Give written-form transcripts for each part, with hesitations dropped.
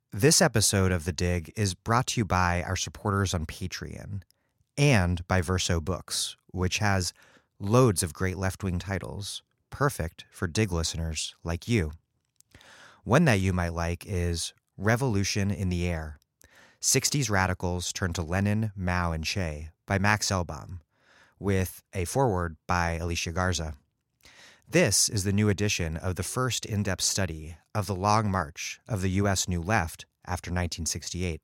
This episode of The Dig is brought to you by our supporters on Patreon and by Verso Books, which has loads of great left-wing titles, perfect for Dig listeners like you. One that you might like is Revolution in the Air, 60s Radicals Turn to Lenin, Mao, and Che by Max Elbaum, with a foreword by Alicia Garza. This is the new edition of the first in-depth study of the long march of the U.S. New Left after 1968.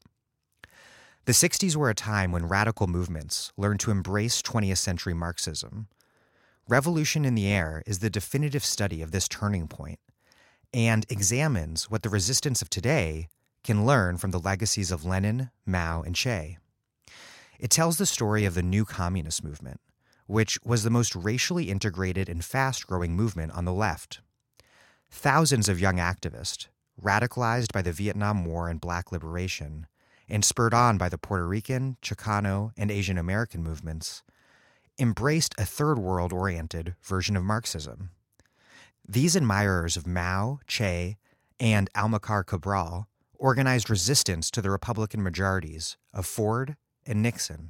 The 60s were a time when radical movements learned to embrace 20th century Marxism. Revolution in the Air is the definitive study of this turning point and examines what the resistance of today can learn from the legacies of Lenin, Mao, and Che. It tells the story of the new communist movement, which was the most racially integrated and fast-growing movement on the left. Thousands of young activists, radicalized by the Vietnam War and Black liberation, and spurred on by the Puerto Rican, Chicano, and Asian American movements, embraced a third world-oriented version of Marxism. These admirers of Mao, Che, and Amilcar Cabral organized resistance to the Republican majorities of Ford and Nixon.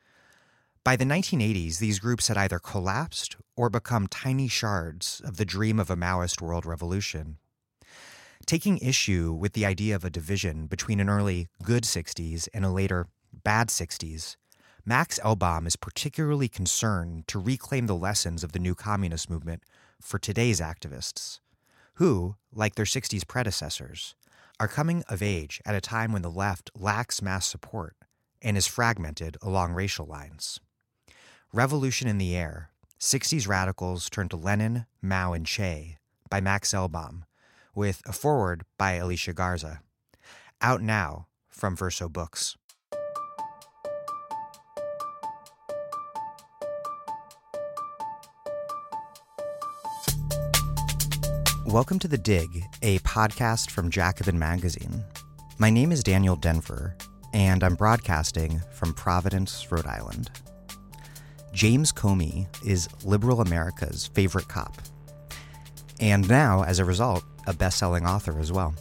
By the 1980s, these groups had either collapsed or become tiny shards of the dream of a Maoist world revolution. Taking issue with the idea of a division between an early good 60s and a later bad 60s, Max Elbaum is particularly concerned to reclaim the lessons of the new communist movement for today's activists, who, like their 60s predecessors, are coming of age at a time when the left lacks mass support and is fragmented along racial lines. Revolution in the Air, 60s Radicals Turn to Lenin, Mao, and Che by Max Elbaum, with a foreword by Alicia Garza. Out now from Verso Books. Welcome to The Dig, a podcast from Jacobin Magazine. My name is Daniel Denver, and I'm broadcasting from Providence, Rhode Island. James Comey is liberal America's favorite cop, and now, as a result, a best-selling author as well.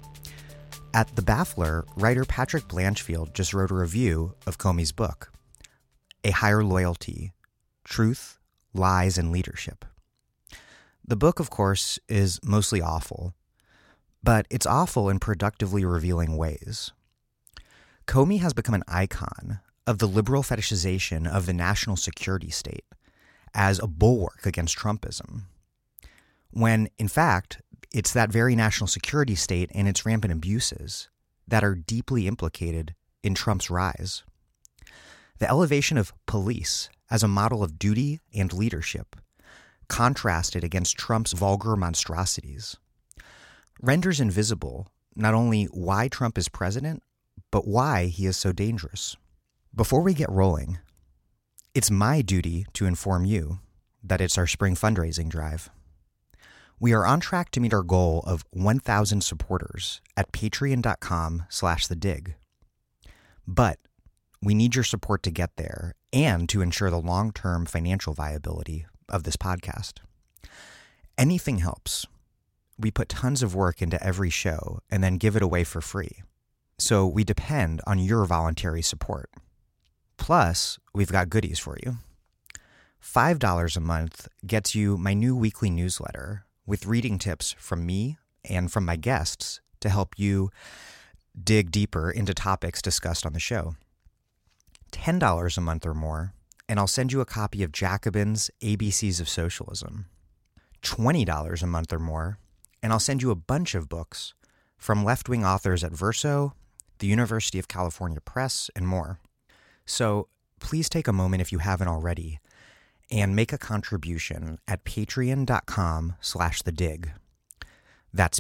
At The Baffler, writer Patrick Blanchfield just wrote a review of Comey's book, A Higher Loyalty, Truth, Lies, and Leadership. The book, of course, is mostly awful, but it's awful in productively revealing ways. Comey has become an icon of the liberal fetishization of the national security state as a bulwark against Trumpism, when, in fact, it's that very national security state and its rampant abuses that are deeply implicated in Trump's rise. The elevation of police as a model of duty and leadership, contrasted against Trump's vulgar monstrosities, renders invisible not only why Trump is president, but why he is so dangerous. Before we get rolling, it's my duty to inform you that it's our spring fundraising drive. We are on track to meet our goal of 1,000 supporters at patreon.com/thedig. But we need your support to get there and to ensure the long-term financial viability of this podcast. Anything helps. We put tons of work into every show and then give it away for free. So we depend on your voluntary support. Plus, we've got goodies for you. $5 a month gets you my new weekly newsletter with reading tips from me and from my guests to help you dig deeper into topics discussed on the show. $10 a month or more, and I'll send you a copy of Jacobin's ABCs of Socialism. $20 a month or more, and I'll send you a bunch of books from left-wing authors at Verso, the University of California Press, and more. So please take a moment if you haven't already and make a contribution at patreon.com/thedig. That's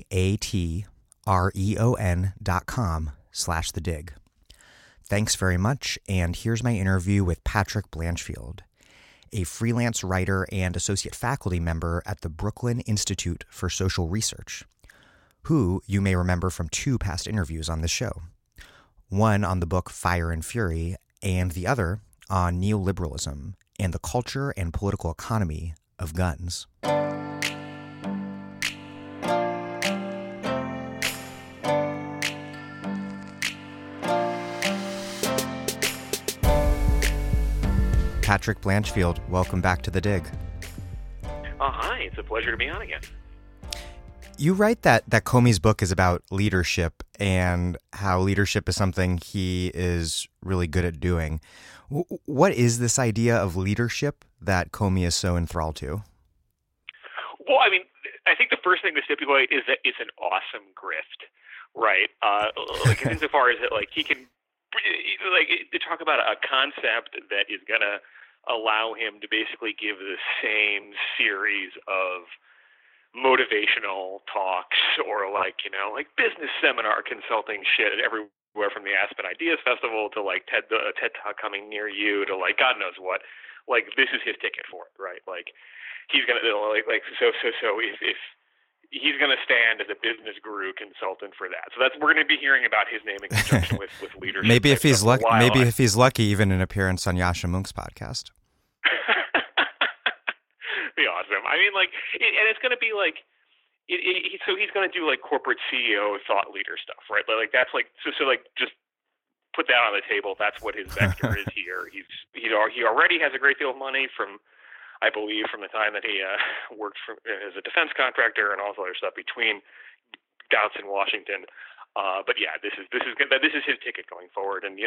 patreon.com/thedig. Thanks very much, and here's my interview with Patrick Blanchfield, a freelance writer and associate faculty member at the Brooklyn Institute for Social Research, who you may remember from two past interviews on this show, one on the book Fire and Fury, and the other on neoliberalism and the culture and political economy of guns. Patrick Blanchfield, welcome back to The Dig. Hi, it's a pleasure to be on again. You write that Comey's book is about leadership and how leadership is something he is really good at doing. What is this idea of leadership that Comey is so enthralled to? Well, I mean, I think the first thing to stipulate is that it's an awesome grift, right? Like insofar as that, like he can, like to talk about a concept that is gonna allow him to basically give the same series of motivational talks or like business seminar consulting shit everywhere from the Aspen Ideas Festival to like TED Talk coming near you to like God knows what. Like this is his ticket for it, right? Like he's gonna so if he's gonna stand as a business guru consultant for that. So we're gonna be hearing about his name in conjunction with leadership. Maybe if he's lucky, even an appearance on Yascha Mounk's podcast. Be awesome. I mean, like, and it's going to be like, so he's going to do like corporate CEO thought leader stuff, right? Like that's like so like just put that on the table. That's what his vector is here. He already has a great deal of money from, I believe, from the time that he worked as a defense contractor and all this other stuff between Douts and Washington. But yeah, this is his ticket going forward, and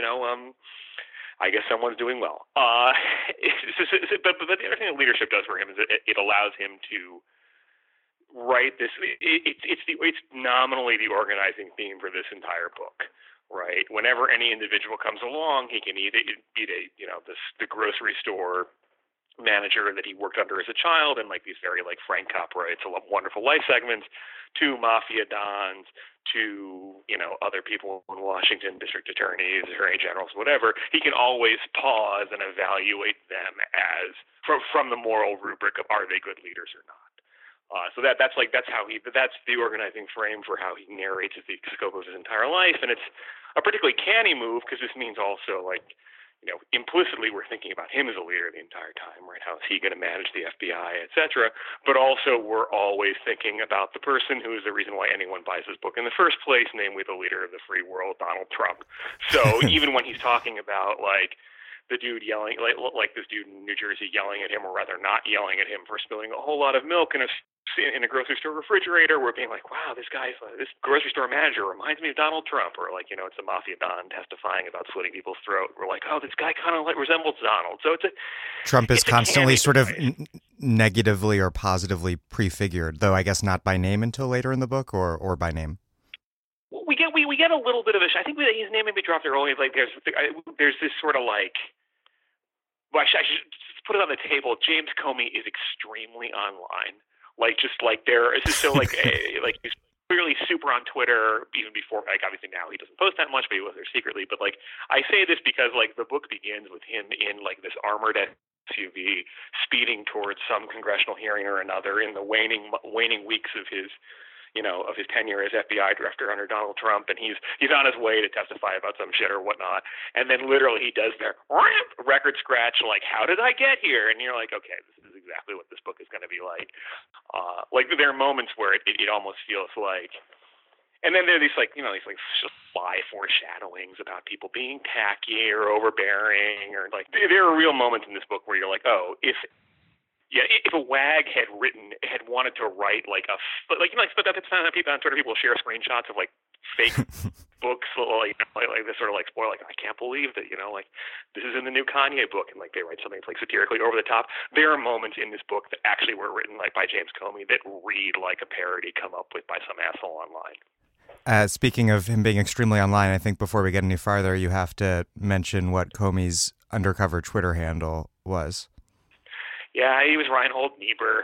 I guess someone's doing well. But the other thing that leadership does for him is it allows him to write this. It's nominally the organizing theme for this entire book, right? Whenever any individual comes along, he can either be the grocery store manager that he worked under as a child, and like these very like Frank Capra, It's a Wonderful Life segments, to mafia dons, to other people in Washington, district attorneys, attorney generals, whatever. He can always pause and evaluate them as from the moral rubric of are they good leaders or not. So that's the organizing frame for how he narrates the scope of his entire life, and it's a particularly canny move because this means also like. Implicitly we're thinking about him as a leader the entire time, right? How is he going to manage the FBI, et cetera? But also we're always thinking about the person who is the reason why anyone buys his book in the first place, namely the leader of the free world, Donald Trump. So even when he's talking about like the dude yelling, like this dude in New Jersey yelling at him, or rather not yelling at him for spilling a whole lot of milk in a grocery store refrigerator, we're being like, wow, this grocery store manager reminds me of Donald Trump, or like, it's a mafia don testifying about slitting people's throat. We're like, oh, this guy kind of like resembles Donald. So Trump is constantly sort of negatively or positively prefigured, though I guess not by name until later in the book, or by name. Well, we get a little bit of I think his name may be dropped early. Like there's this sort of like, well, I should put it on the table. James Comey is extremely online. Like just like there is so like like he's clearly super on Twitter even before, like obviously now he doesn't post that much, but he was there secretly. But like I say this because like the book begins with him in like this armored SUV speeding towards some congressional hearing or another in the waning weeks of his tenure as FBI director under Donald Trump, and he's on his way to testify about some shit or whatnot, and then literally he does their record scratch, like, how did I get here? And you're like, okay, this is exactly what this book is going to be like. Like there are moments where it almost feels like, and then there are these sly foreshadowings about people being tacky or overbearing, or like there are real moments in this book where you're like, oh, if a wag had wanted to write like but that's not people on Twitter. People share screenshots of like fake books, like this sort of like spoil. Like I can't believe that like this is in the new Kanye book, and like they write something like satirically over the top. There are moments in this book that actually were written like by James Comey that read like a parody come up with by some asshole online. Speaking of him being extremely online, I think before we get any farther, you have to mention what Comey's undercover Twitter handle was. Yeah, he was Reinhold Niebuhr.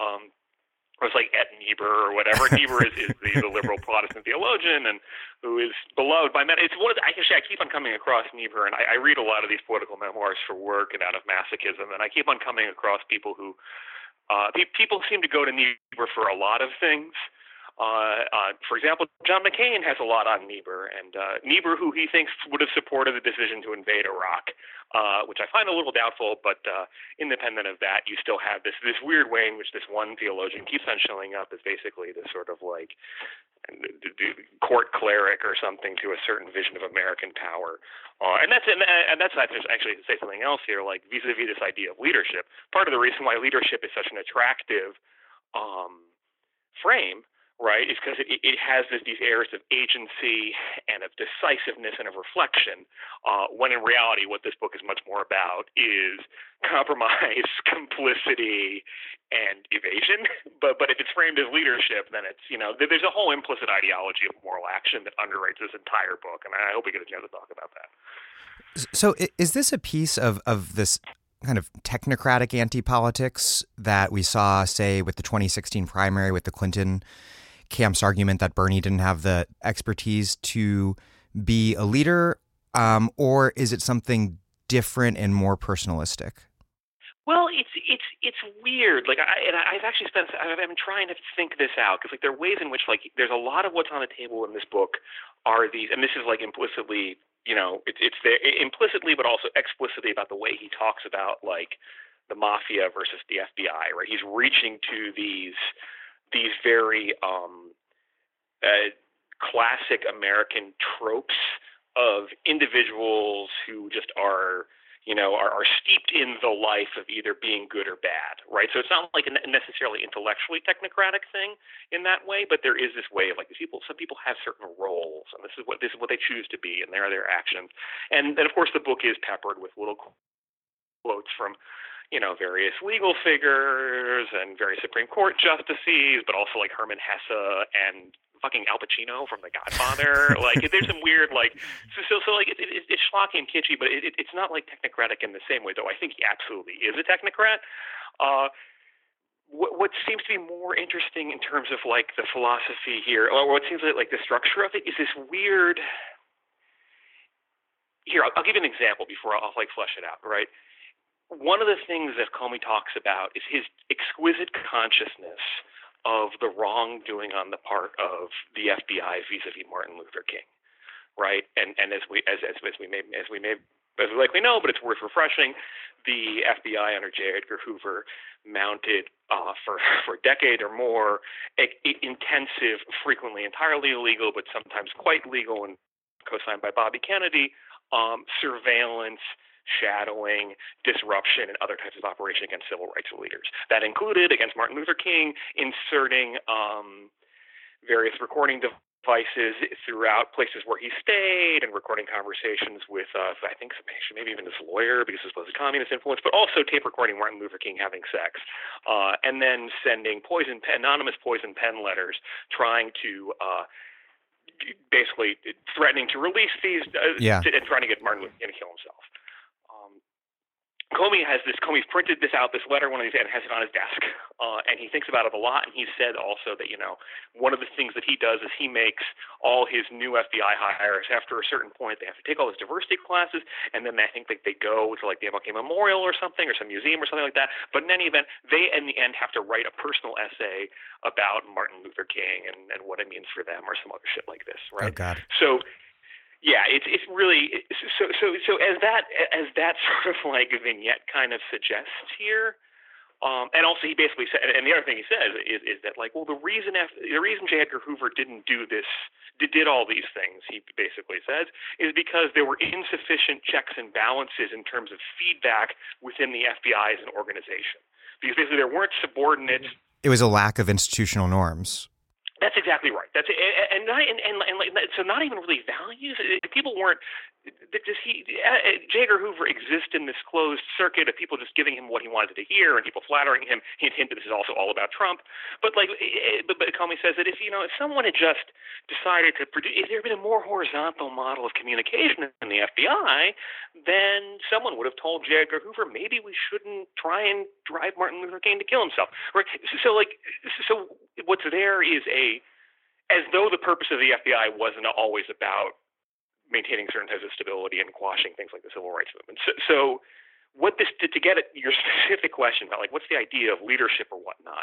Or it's like Et Niebuhr or whatever. Niebuhr is the liberal Protestant theologian and who is beloved by many. It's one of I keep on coming across Niebuhr, and I read a lot of these political memoirs for work and out of masochism, and I keep on coming across people who people seem to go to Niebuhr for a lot of things. For example, John McCain has a lot on Niebuhr, and Niebuhr, who he thinks would have supported the decision to invade Iraq, which I find a little doubtful, but independent of that, you still have this weird way in which this one theologian keeps on showing up as basically this sort of like court cleric or something to a certain vision of American power, and that's actually to say something else here, like vis-a-vis this idea of leadership. Part of the reason why leadership is such an attractive frame, right, is because it has these airs of agency and of decisiveness and of reflection, when in reality what this book is much more about is compromise, complicity, and evasion. But if it's framed as leadership, then it's, there's a whole implicit ideology of moral action that underwrites this entire book, and I hope we get a chance to talk about that. So is this a piece of this kind of technocratic anti-politics that we saw, say, with the 2016 primary with the Clinton camp's argument that Bernie didn't have the expertise to be a leader, or is it something different and more personalistic? Well, it's weird. Like I've actually I've been trying to think this out, because there are ways in which there's a lot of what's on the table in this book are these, and this is implicitly, it's there implicitly but also explicitly about the way he talks about the mafia versus the FBI. Right, he's reaching to these very classic American tropes of individuals who just are steeped in the life of either being good or bad, right? So it's not like a necessarily intellectually technocratic thing in that way, but there is this way of some people have certain roles, and this is what they choose to be, and there are their actions. And then, of course, the book is peppered with little quotes from various legal figures and various Supreme Court justices, but also Herman Hesse and fucking Al Pacino from The Godfather. There's some weird it's schlocky and kitschy, but it's not technocratic in the same way, though I think he absolutely is a technocrat. What seems to be more interesting in terms of the philosophy here, or what seems like the structure of it, is this weird. Here, I'll give you an example before I'll flesh it out. Right. One of the things that Comey talks about is his exquisite consciousness of the wrongdoing on the part of the FBI vis-a-vis Martin Luther King, right? And as we likely know, but it's worth refreshing, the FBI under J. Edgar Hoover mounted for a decade or more intensive, frequently entirely illegal, but sometimes quite legal and co-signed by Bobby Kennedy, surveillance, shadowing, disruption, and other types of operation against civil rights leaders. That included, against Martin Luther King, inserting various recording devices throughout places where he stayed and recording conversations with, I think, maybe even his lawyer, because this was a communist influence, but also tape recording Martin Luther King having sex, and then sending anonymous poison pen letters trying to basically threatening to release these and trying to get Martin Luther King to kill himself. Comey's printed this letter, one of these, and has it on his desk. And he thinks about it a lot. And he said also that, one of the things that he does is he makes all his new FBI hires, after a certain point, they have to take all those diversity classes. And then I think they go to the MLK Memorial or something, or some museum or something like that. But in any event, they in the end have to write a personal essay about Martin Luther King and what it means for them, or some other shit like this, right? Oh, God. So, yeah, it's really so as that sort of vignette kind of suggests here, and also he basically said, and the other thing he says is that the reason J. Edgar Hoover didn't do this, did all these things, he basically says, is because there were insufficient checks and balances in terms of feedback within the FBI as an organization, because basically there weren't subordinates. It was a lack of institutional norms. That's exactly right. That's so not even really values. People weren't. J. Edgar Hoover exists in this closed circuit of people just giving him what he wanted to hear and people flattering him. He hinted this is also all about Trump. But Comey says that if someone had just decided to produce, if there had been a more horizontal model of communication in the FBI, then someone would have told J. Edgar Hoover, maybe we shouldn't try and drive Martin Luther King to kill himself. Right. So what's there is as though the purpose of the FBI wasn't always about maintaining certain types of stability and quashing things like the civil rights movement. So what this, to get at your specific question about what's the idea of leadership or whatnot,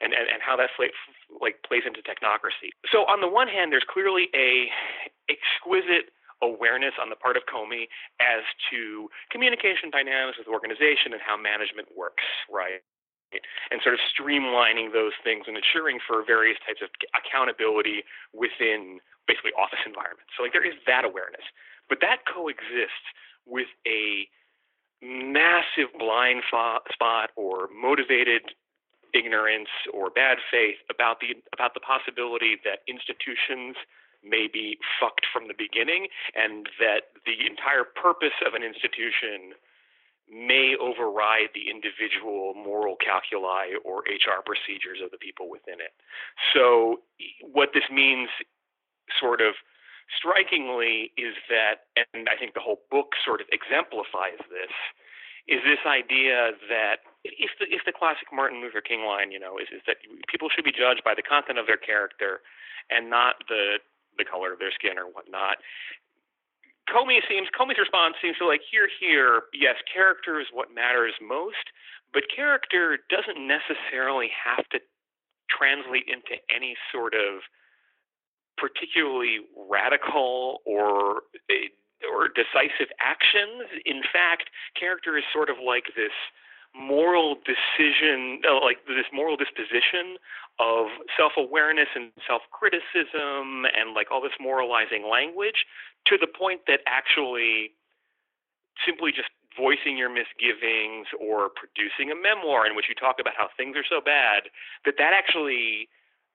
and how that plays into technocracy. So on the one hand, there's clearly a exquisite awareness on the part of Comey as to communication dynamics with organization and how management works, right? And sort of streamlining those things and ensuring for various types of accountability within basically office environments. So there is that awareness. But that coexists with a massive blind spot or motivated ignorance or bad faith about the possibility that institutions may be fucked from the beginning, and that the entire purpose of an institution may override the individual moral calculi or HR procedures of the people within it. So what this means sort of strikingly is that, and I think the whole book sort of exemplifies this, is this idea that if the classic Martin Luther King line, is that people should be judged by the content of their character and not the color of their skin or whatnot. Comey's response seems to here, yes, character is what matters most, but character doesn't necessarily have to translate into any sort of particularly radical or decisive actions. In fact, character is sort of like this moral decision, this moral disposition of self-awareness and self-criticism and all this moralizing language, to the point that actually simply just voicing your misgivings or producing a memoir in which you talk about how things are so bad, that actually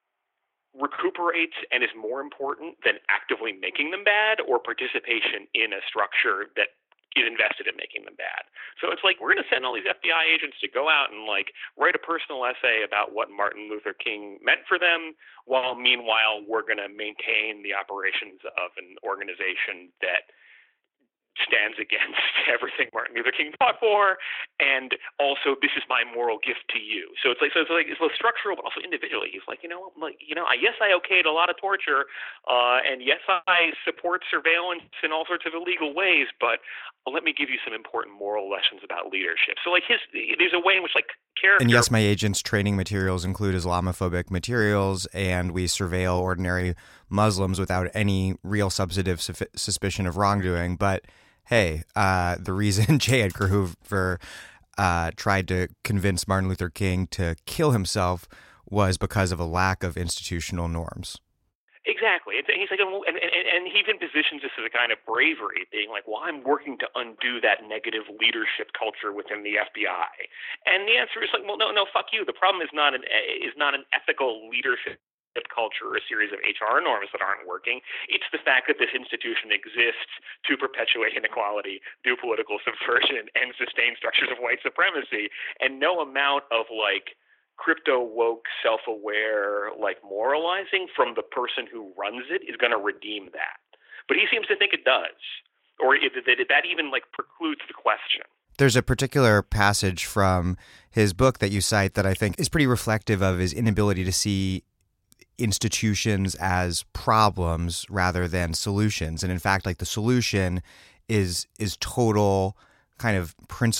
recuperates and is more important than actively making them bad or participation in a structure that is invested in making them bad. So it's we're going to send all these FBI agents to go out and write a personal essay about what Martin Luther King meant for them, while meanwhile we're going to maintain the operations of an organization that stands against everything Martin Luther King fought for, and also this is my moral gift to you. So it's both structural but also individually. He's yes, I okayed a lot of torture, and yes, I support surveillance in all sorts of illegal ways, but let me give you some important moral lessons about leadership. So there's a way in which character. And yes, my agents' training materials include Islamophobic materials, and we surveil ordinary Muslims without any real substantive suspicion of wrongdoing. But hey, the reason J. Edgar Hoover tried to convince Martin Luther King to kill himself was because of a lack of institutional norms. Exactly. He's and he even positions this as a kind of bravery, being I'm working to undo that negative leadership culture within the FBI. And the answer is no, fuck you. The problem is not an ethical leadership culture or a series of HR norms that aren't working. It's the fact that this institution exists to perpetuate inequality, do political subversion, and sustain structures of white supremacy. And no amount of crypto woke, self-aware, moralizing from the person who runs it is going to redeem that. But he seems to think it does, or that even precludes the question. There's a particular passage from his book that you cite that I think is pretty reflective of his inability to see institutions as problems rather than solutions. And in fact, the solution is total kind of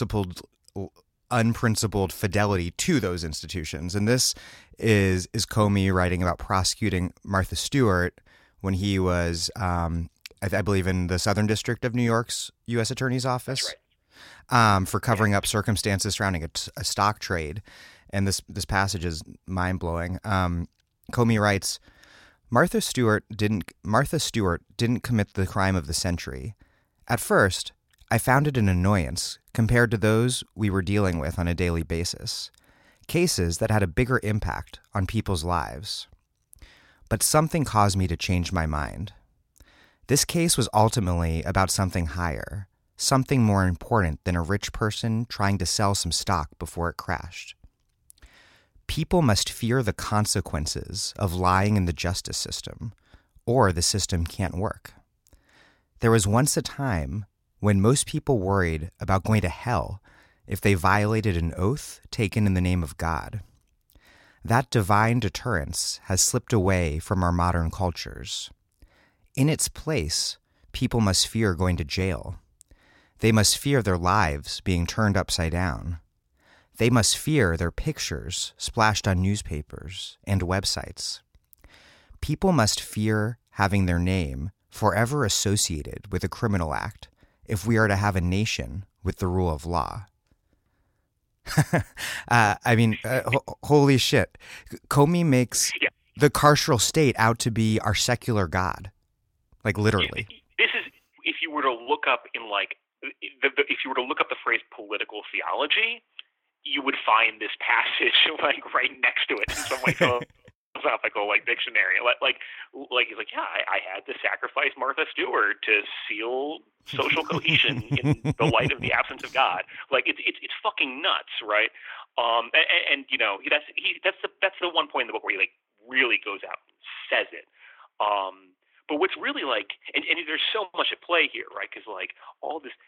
unprincipled fidelity to those institutions. And this is Comey writing about prosecuting Martha Stewart when he was, I believe, in the Southern District of New York's U.S. Attorney's Office. That's right. For covering up circumstances surrounding a stock trade. And this passage is mind-blowing. Comey writes, Martha Stewart didn't commit the crime of the century. At first, I found it an annoyance compared to those we were dealing with on a daily basis, cases that had a bigger impact on people's lives. But something caused me to change my mind. This case was ultimately about something higher, something more important than a rich person trying to sell some stock before it crashed. People must fear the consequences of lying in the justice system, or the system can't work. There was once a time when most people worried about going to hell if they violated an oath taken in the name of God. That divine deterrence has slipped away from our modern cultures. In its place, people must fear going to jail. They must fear their lives being turned upside down. They must fear their pictures splashed on newspapers and websites. People must fear having their name forever associated with a criminal act if we are to have a nation with the rule of law. Holy shit. Comey makes the carceral state out to be our secular god. Like, literally. This is, if you were to look up if you were to look up the phrase political theology, you would find this passage like right next to it in some way. Philosophical dictionary, like he's like, yeah, I had to sacrifice Martha Stewart to seal social cohesion in the light of the absence of God. Like it's fucking nuts, right? And you know, that's the one point in the book where he really goes out and says it. But what's really and there's so much at play here, right? Because all this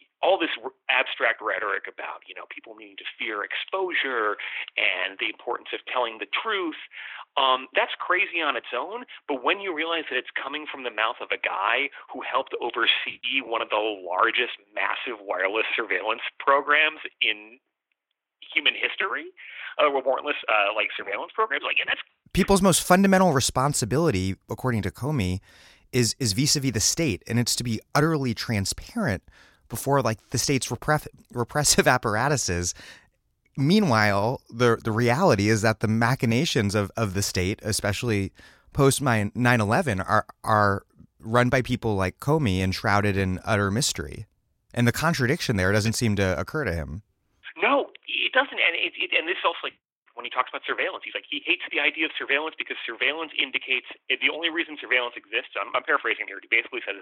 abstract rhetoric about, you know, people needing to fear exposure and the importance of telling the truth, that's crazy on its own. But when you realize that it's coming from the mouth of a guy who helped oversee one of the largest massive wireless surveillance programs in human history, warrantless surveillance programs, and that's people's most fundamental responsibility, according to Comey, is vis-a-vis the state, and it's to be utterly transparent before the state's repressive apparatuses. Meanwhile, the reality is that the machinations of the state, especially post 9/11, are run by people like Comey and shrouded in utter mystery. And the contradiction there doesn't seem to occur to him. No, it doesn't. And this also, when he talks about surveillance, he's he hates the idea of surveillance because surveillance indicates the only reason surveillance exists. I'm paraphrasing here. He basically says,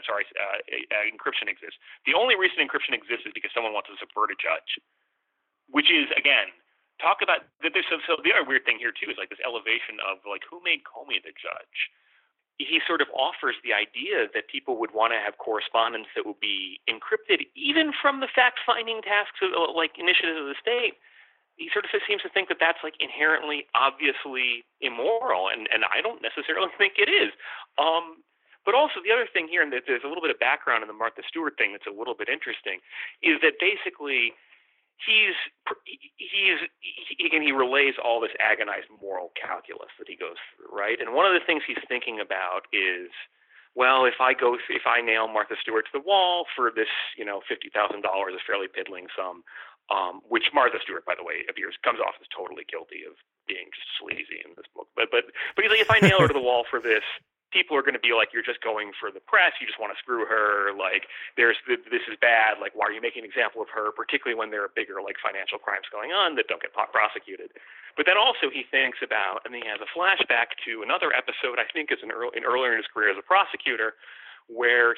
encryption exists. The only reason encryption exists is because someone wants to subvert a judge, which is, again, talk about that. So the other weird thing here too is this elevation of who made Comey the judge. He sort of offers the idea that people would want to have correspondence that would be encrypted, even from the fact-finding tasks of initiatives of the state. He sort of seems to think that that's inherently, obviously immoral, and I don't necessarily think it is. But also the other thing here, and there's a little bit of background in the Martha Stewart thing that's a little bit interesting, is that basically he relays all this agonized moral calculus that he goes through, right? And one of the things he's thinking about is, well, if I nail Martha Stewart to the wall for this, $50,000, a fairly piddling sum, which Martha Stewart, by the way, comes off as totally guilty of being just sleazy in this book. But he's if I nail her to the wall for this, people are going to be you're just going for the press. You just want to screw her. This is bad. Why are you making an example of her, particularly when there are bigger, financial crimes going on that don't get prosecuted? But then also he thinks about, and then he has a flashback to another earlier in his career as a prosecutor, where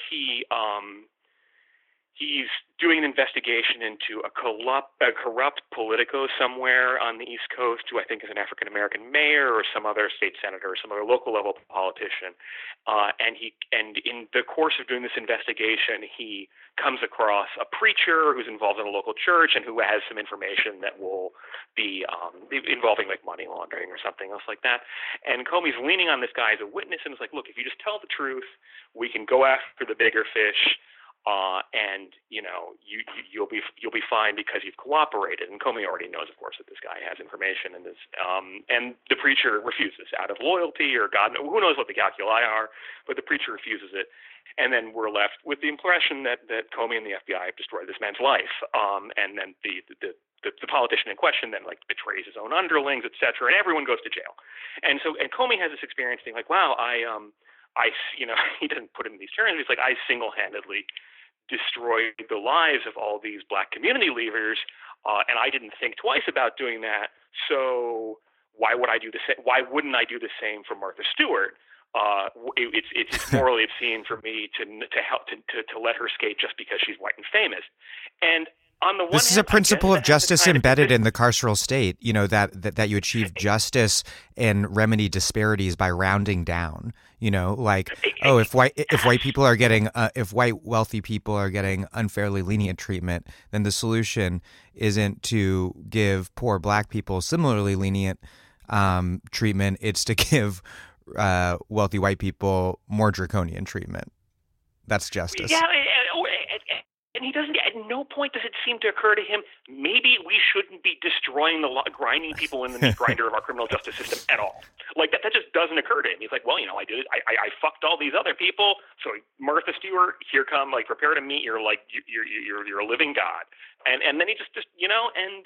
he's doing an investigation into a corrupt politico somewhere on the East Coast who I think is an African-American mayor or some other state senator or some other local level politician. And in the course of doing this investigation, he comes across a preacher who's involved in a local church and who has some information that will be involving money laundering or something else like that. And Comey's leaning on this guy as a witness and is look, if you just tell the truth, we can go after the bigger fish. And you'll be fine because you've cooperated. And Comey already knows, of course, that this guy has information, and the preacher refuses out of loyalty or God, who knows what the calculi are, but the preacher refuses it. And then we're left with the impression that Comey and the FBI have destroyed this man's life. And then the politician in question then betrays his own underlings, et cetera, and everyone goes to jail. And Comey has this experience being wow, he doesn't put it in these terms. He's I single-handedly destroyed the lives of all these black community leaders, and I didn't think twice about doing that. So why would I do the same? Why wouldn't I do the same for Martha Stewart? It's morally obscene for me to let her skate just because she's white and famous. And on the one this hand, is a principle of justice embedded in the carceral state, that you achieve justice and remedy disparities by rounding down, if white people are getting, if white wealthy people are getting unfairly lenient treatment, then the solution isn't to give poor black people similarly lenient treatment. It's to give wealthy white people more draconian treatment. That's justice. Yeah. and he doesn't. At no point does it seem to occur to him, maybe we shouldn't be destroying grinding people in the meat grinder of our criminal justice system at all. Like that just doesn't occur to him. He's like, well, I did it. I fucked all these other people. So Martha Stewart, here come, like, prepare to meet. You're like, you're a living god. And then he just and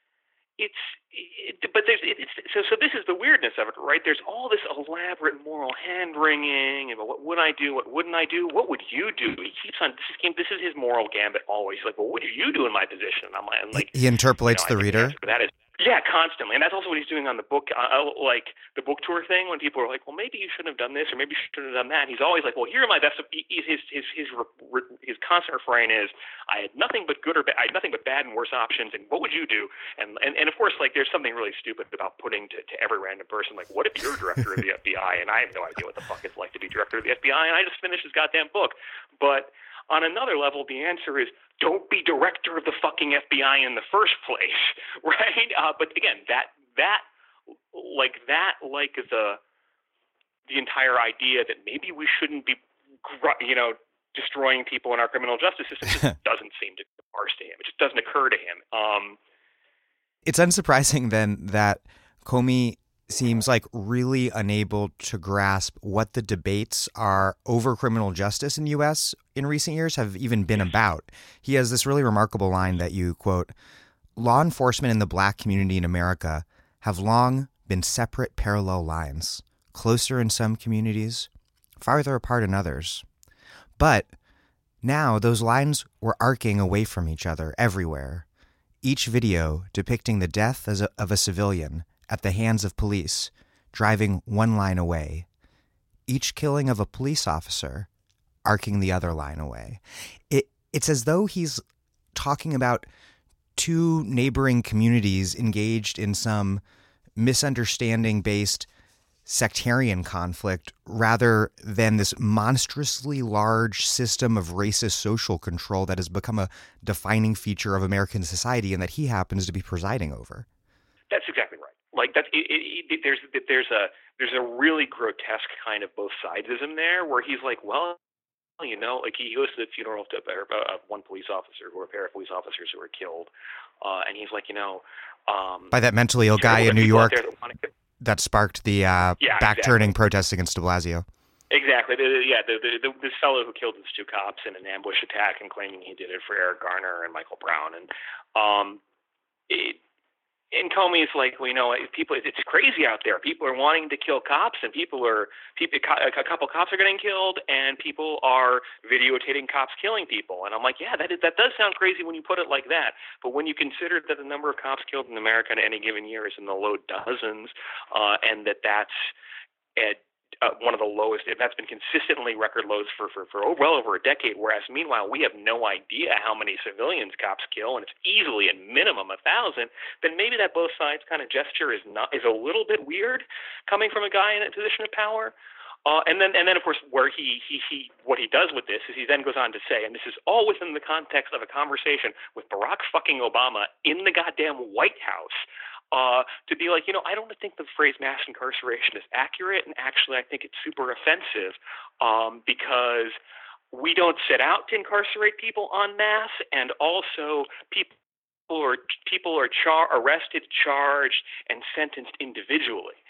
so this is the weirdness of it, right? There's all this elaborate moral hand-wringing and what would I do, what wouldn't I do, what would you do? He keeps on, this is his moral gambit always. He's like, well, what would you do in my position? And I'm like, he interpolates the reader. That is, yeah, constantly, and that's also what he's doing on the book, like the book tour thing. When people are like, "Well, maybe you shouldn't have done this, or maybe you shouldn't have done that," and he's always like, "Well, here are my best." His constant refrain is, "I had nothing but good or bad. I had nothing but bad and worse options, and what would you do?" And of course, like, there's something really stupid about putting to every random person, like, "What if you're director of the FBI?" And I have no idea what the fuck it's like to be director of the FBI, and I just finished his goddamn book, but. On another level, the answer is don't be director of the fucking FBI in the first place, right? But again, the entire idea that maybe we shouldn't be, destroying people in our criminal justice system just doesn't seem to parse to him. It just doesn't occur to him. It's unsurprising then that Comey seems like really unable to grasp what the debates are over criminal justice in the U.S. in recent years have even been about. He has this really remarkable line that you quote, "Law enforcement and the black community in America have long been separate parallel lines, closer in some communities, farther apart in others. But now those lines were arcing away from each other everywhere. Each video depicting the death of a civilian at the hands of police, driving one line away. Each killing of a police officer, arcing the other line away." It's as though he's talking about two neighboring communities engaged in some misunderstanding-based sectarian conflict rather than this monstrously large system of racist social control that has become a defining feature of American society and that he happens to be presiding over. That's exactly right. Like that's there's a really grotesque kind of both sidesism there, where he's like, well, like he goes to the funeral of one police officer or a pair of police officers who were killed, and he's like, by that mentally ill guy in New York that sparked the back-turning protests against de Blasio. Exactly. This fellow who killed his two cops in an ambush attack and claiming he did it for Eric Garner and Michael Brown, and Comey's like, people. It's crazy out there. People are wanting to kill cops, and a couple cops are getting killed, and people are videotaping cops killing people. And I'm like, yeah, that does sound crazy when you put it like that. But when you consider that the number of cops killed in America in any given year is in the low dozens, and that's at one of the lowest, that's been consistently record lows for well over a decade, whereas meanwhile we have no idea how many civilians cops kill, and it's easily a minimum 1,000, then maybe that both sides kind of gesture is a little bit weird coming from a guy in a position of power. And then of course where he what he does with this is he then goes on to say, and this is all within the context of a conversation with Barack fucking Obama in the goddamn White House, to be like, I don't think the phrase mass incarceration is accurate, and actually I think it's super offensive, because we don't set out to incarcerate people en masse, and also people are arrested, charged, and sentenced individually,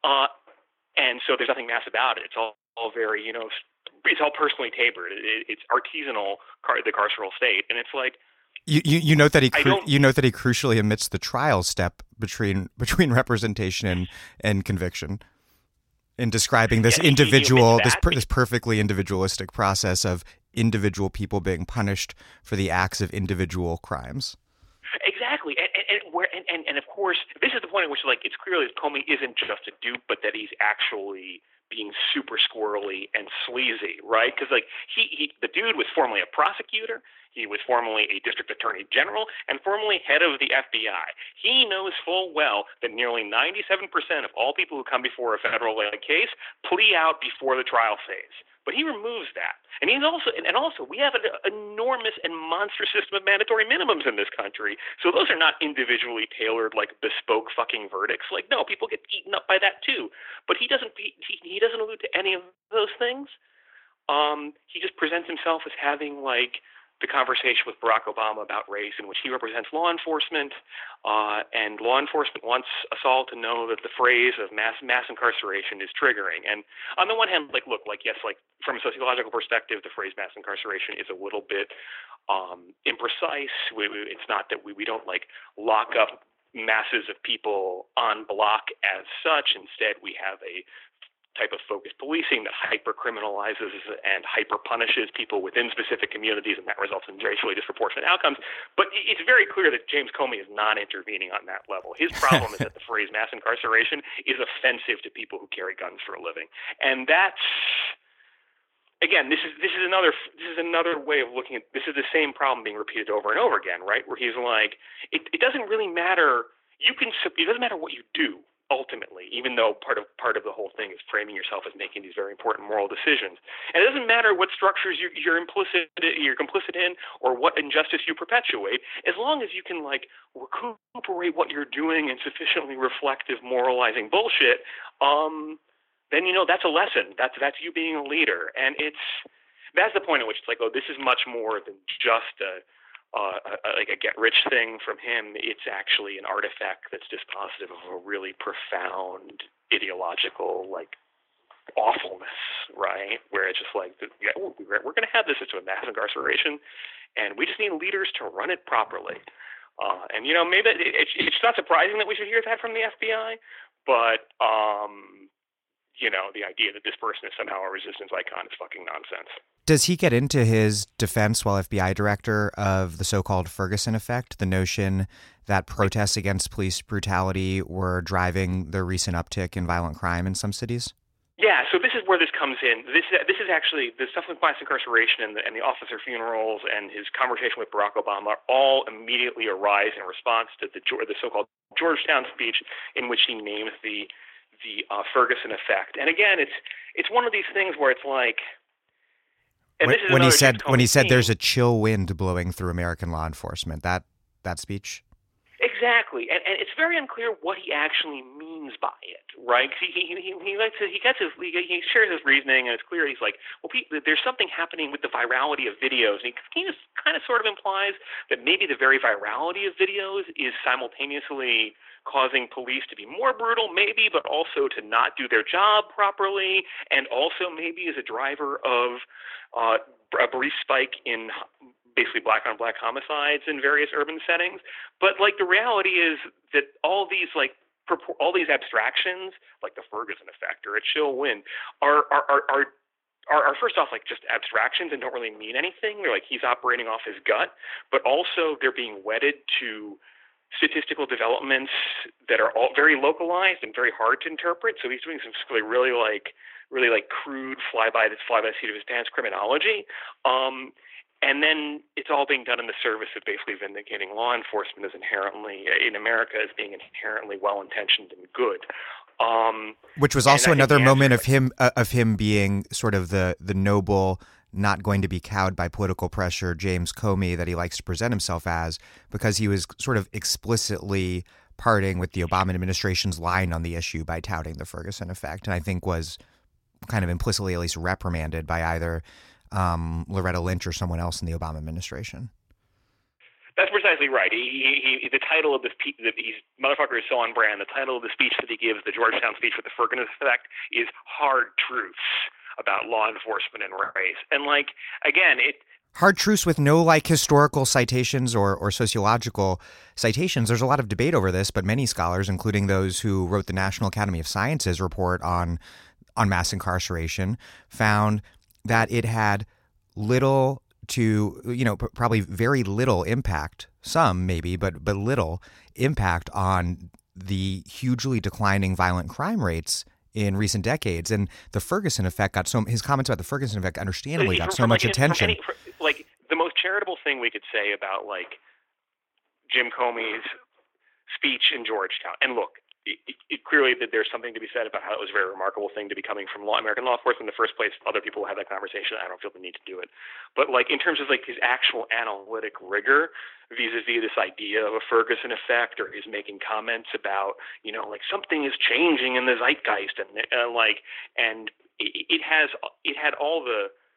and so there's nothing mass about it. It's all very, it's all personally tapered. It's artisanal, the carceral state, and it's like. You note that he crucially omits the trial step between representation and conviction in describing this this perfectly individualistic process of individual people being punished for the acts of individual crimes. Exactly, and of course, this is the point at which, like, it's clear that Comey isn't just a dupe, but that he's actually being super squirrely and sleazy, right? Because like the dude was formerly a prosecutor. He was formerly a district attorney general and formerly head of the FBI. He knows full well that nearly 97% of all people who come before a federal case plea out before the trial phase. But he removes that. And he's also we have an enormous and monstrous system of mandatory minimums in this country. So those are not individually tailored, like, bespoke fucking verdicts. Like, no, people get eaten up by that too. But he doesn't allude to any of those things. He just presents himself as having, like, the conversation with Barack Obama about race, in which he represents law enforcement, and law enforcement wants us all to know that the phrase of mass incarceration is triggering. And on the one hand, yes, from a sociological perspective, the phrase mass incarceration is a little bit imprecise. It's not that we don't lock up masses of people on block as such. Instead, we have a type of focused policing that hyper-criminalizes and hyper-punishes people within specific communities, and that results in racially disproportionate outcomes. But it's very clear that James Comey is not intervening on that level. His problem is that the phrase mass incarceration is offensive to people who carry guns for a living. And that's, again, this is another way of looking at this. Is the same problem being repeated over and over again, right? Where he's like, it doesn't really matter. It doesn't matter what you do. Ultimately, even though part of the whole thing is framing yourself as making these very important moral decisions, and it doesn't matter what structures you're complicit in or what injustice you perpetuate, as long as you can recuperate what you're doing in sufficiently reflective, moralizing bullshit, then that's a lesson. That's you being a leader, and that's the point at which it's like, oh, this is much more than just a get-rich thing from him. It's actually an artifact that's dispositive of a really profound ideological, awfulness, right? Where it's just we're going to have this into a mass incarceration, and we just need leaders to run it properly. And maybe it's not surprising that we should hear that from the FBI, but the idea that this person is somehow a resistance icon is fucking nonsense. Does he get into his defense while FBI director of the so-called Ferguson effect, the notion that protests against police brutality were driving the recent uptick in violent crime in some cities? Yeah, so this is where this comes in. This is actually the stuff with mass incarceration and the officer funerals and his conversation with Barack Obama all immediately arise in response to the so-called Georgetown speech, in which he names the Ferguson effect. And again, it's one of these things where it's like, and when he said there's a chill wind blowing through American law enforcement, that speech. Exactly, and it's very unclear what he actually means by it, right? He shares his reasoning, and it's clear he's like, well, there's something happening with the virality of videos, and he just kind of sort of implies that maybe the very virality of videos is simultaneously causing police to be more brutal, maybe, but also to not do their job properly, and also maybe is a driver of a brief spike in basically black-on-black homicides in various urban settings. But the reality is that all these abstractions, like the Ferguson effect or a chill wind, are first off just abstractions and don't really mean anything. They're he's operating off his gut, but also they're being wedded to statistical developments that are all very localized and very hard to interpret. So he's doing some really crude fly by the seat of his pants criminology. And then it's all being done in the service of basically vindicating law enforcement as inherently, in America, as being inherently well-intentioned and good. Which was also another moment of him being sort of the noble, not going to be cowed by political pressure James Comey that he likes to present himself as, because he was sort of explicitly parting with the Obama administration's line on the issue by touting the Ferguson effect, and I think was kind of implicitly at least reprimanded by either Loretta Lynch or someone else in the Obama administration. That's precisely right. The title of this motherfucker is so on brand. The title of the speech that he gives, the Georgetown speech with the Ferguson effect, is Hard Truths about law enforcement and race. And again, hard truths with no historical citations or sociological citations. There's a lot of debate over this, but many scholars, including those who wrote the National Academy of Sciences report on mass incarceration, found that it had little to, probably very little impact, some maybe, but little impact on the hugely declining violent crime rates in recent decades. And the Ferguson effect his comments about the Ferguson effect understandably got so much attention. The most charitable thing we could say about Jim Comey's speech in Georgetown, and look, clearly that there's something to be said about how it was a very remarkable thing to be coming from American law enforcement in the first place. Other people will have that conversation. I don't feel the need to do it. But in terms of his actual analytic rigor vis-a-vis this idea of a Ferguson effect, or he's making comments about, something is changing in the zeitgeist, and it had all the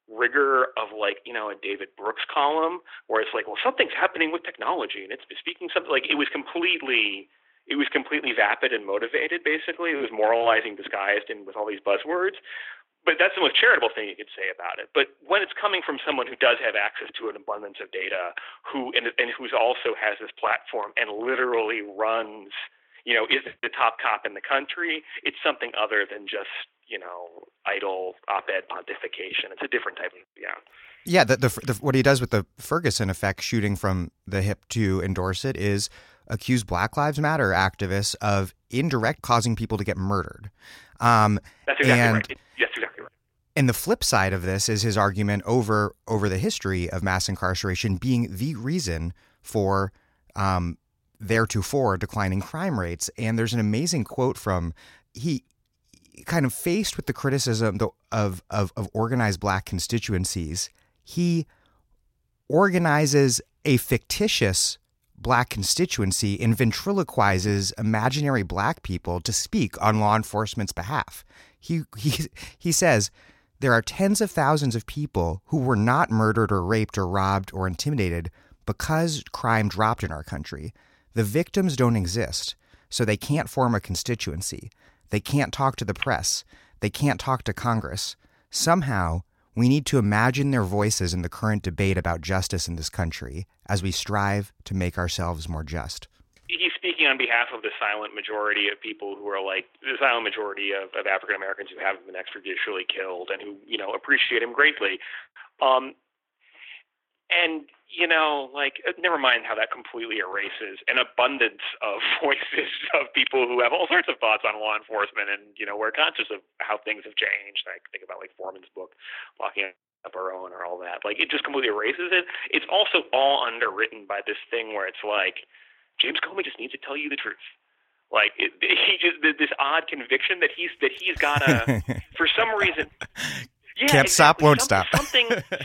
rigor of like, you know, a David Brooks column where it's like, well, something's happening with technology and it's speaking something like it was completely vapid and motivated. Basically, it was moralizing disguised and with all these buzzwords. But that's the most charitable thing you could say about it. But when it's coming from someone who does have access to an abundance of data, who's also has this platform and literally runs, you know, is the top cop in the country, it's something other than just, you know, idle op-ed pontification. It's a different type of, Yeah, what he does with the Ferguson effect, shooting from the hip to endorse it, is accuse Black Lives Matter activists of indirect causing people to get murdered. That's exactly right. That's exactly right. And the flip side of this is his argument over the history of mass incarceration being the reason for theretofore declining crime rates. And there's an amazing quote from he kind of faced with the criticism of organized Black constituencies. He organizes a fictitious Black constituency and ventriloquizes imaginary Black people to speak on law enforcement's behalf. He says there are tens of thousands of people who were not murdered or raped or robbed or intimidated because crime dropped in our country. The victims don't exist, so they can't form a constituency. They can't talk to the press. They can't talk to Congress. Somehow, we need to imagine their voices in the current debate about justice in this country as we strive to make ourselves more just. He's speaking on behalf of the silent majority of people who are like the silent majority of African Americans who haven't been extrajudicially killed and who, you know, appreciate him greatly. And, you know, like, never mind how that completely erases an abundance of voices of people who have all sorts of thoughts on law enforcement and, you know, we're conscious of how things have changed. I think about like Foreman's book, Locking Up Our Own, or all that. Like, it just completely erases it. It's also all underwritten by this thing where it's like, James Comey just needs to tell you the truth. Like this odd conviction that he's got to, for some reason. Yeah, can't stop, won't stop. Something.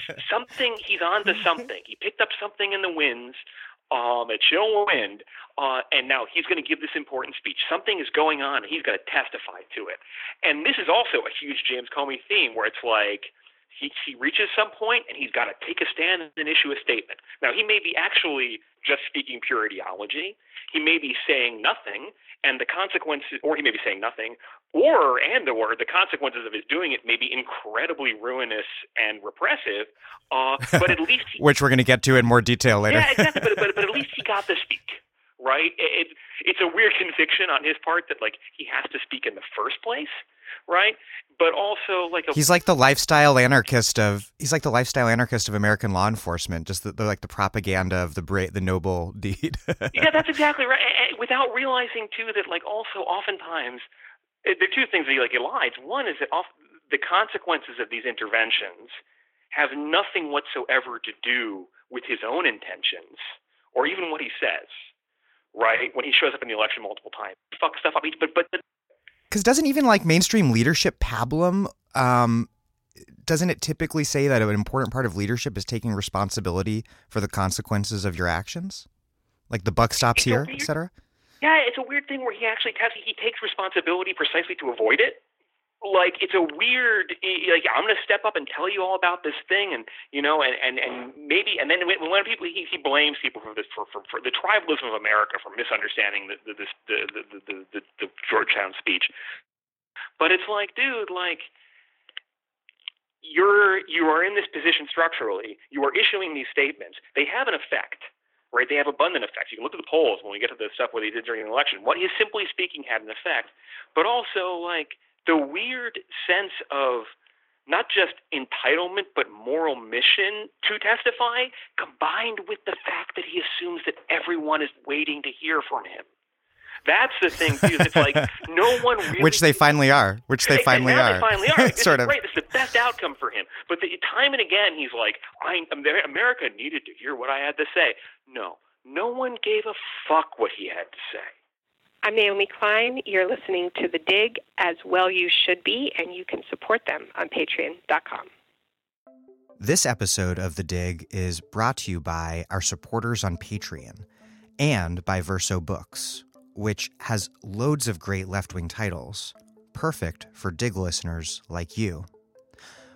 He's on to something. He picked up something in the winds, a chill wind, and now he's going to give this important speech. Something is going on, and he's going to testify to it. And this is also a huge James Comey theme, where it's like he reaches some point, and he's got to take a stand and issue a statement. Now, he may be actually just speaking pure ideology. He may be saying nothing, and the consequences, or he may be saying nothing, or the consequences of his doing it may be incredibly ruinous and repressive, but at least which we're going to get to in more detail later. Yeah, exactly. But at least he got to speak, right? It's a weird conviction on his part that like he has to speak in the first place, right? But also like he's like the lifestyle anarchist of American law enforcement, just the propaganda of the noble deed. Yeah, that's exactly right. And without realizing too that like also oftentimes there are two things that he lies. One is that the consequences of these interventions have nothing whatsoever to do with his own intentions or even what he says, right? When he shows up in the election multiple times, fuck stuff up. But because doesn't even like mainstream leadership pablum, doesn't it typically say that an important part of leadership is taking responsibility for the consequences of your actions? Like the buck stops here, et cetera? Yeah, it's a weird thing where he actually takes responsibility precisely to avoid it. Like, it's a weird, like, I'm going to step up and tell you all about this thing, and, you know, and maybe, and then when people, he blames people for this, for the tribalism of America for misunderstanding the Georgetown speech. But it's like, dude, like, you are in this position structurally. You are issuing these statements. They have an effect. Right, they have abundant effects. You can look at the polls when we get to the stuff what he did during the election. What he simply speaking had an effect, but also like the weird sense of not just entitlement but moral mission to testify, combined with the fact that he assumes that everyone is waiting to hear from him. That's the thing, too. It's like no one really... Which they finally are. They finally are. Sort of. Great. This is the best outcome for him. But time and again, he's like, America needed to hear what I had to say. No one gave a fuck what he had to say. I'm Naomi Klein. You're listening to The Dig, as well you should be, and you can support them on Patreon.com. This episode of The Dig is brought to you by our supporters on Patreon and by Verso Books, which has loads of great left-wing titles, perfect for Dig listeners like you.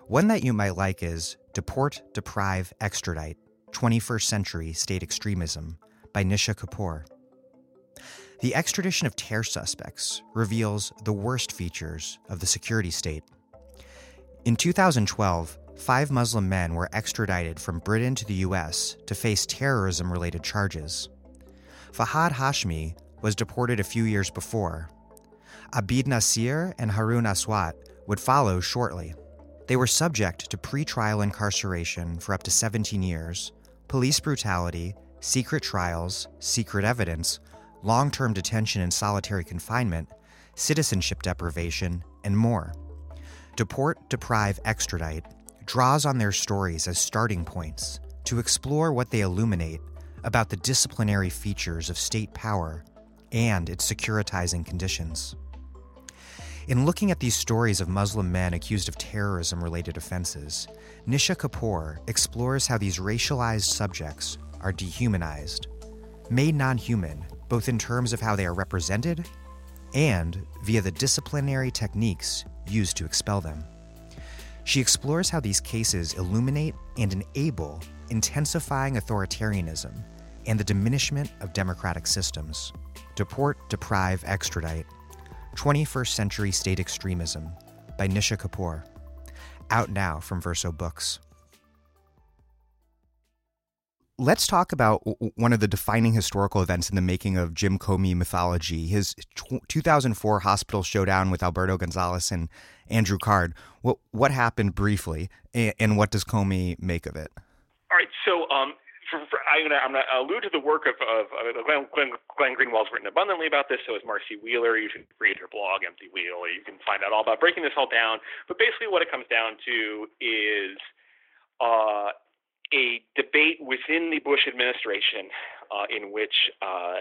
One that you might like is Deport, Deprive, Extradite, 21st Century State Extremism by Nisha Kapoor. The extradition of terror suspects reveals the worst features of the security state. In 2012, 5 Muslim men were extradited from Britain to the U.S. to face terrorism-related charges. Fahad Hashmi was deported a few years before. Abid Nasir and Harun Aswat would follow shortly. They were subject to pretrial incarceration for up to 17 years, police brutality, secret trials, secret evidence, long-term detention and solitary confinement, citizenship deprivation, and more. Deport, Deprive, Extradite draws on their stories as starting points to explore what they illuminate about the disciplinary features of state power and its securitizing conditions. In looking at these stories of Muslim men accused of terrorism-related offenses, Nisha Kapoor explores how these racialized subjects are dehumanized, made non-human, both in terms of how they are represented and via the disciplinary techniques used to expel them. She explores how these cases illuminate and enable intensifying authoritarianism and the diminishment of democratic systems. Deport, Deprive, Extradite, 21st Century State Extremism by Nisha Kapoor. Out now from Verso Books. Let's talk about one of the defining historical events in the making of Jim Comey mythology, his 2004 hospital showdown with Alberto Gonzales and Andrew Card. What happened briefly, and what does Comey make of it? All right, so I'm going to allude to the work of Glenn Greenwald's written abundantly about this, so is Marcy Wheeler. You should read her blog, Empty Wheel. You can find out all about breaking this all down. But basically what it comes down to is a debate within the Bush administration in which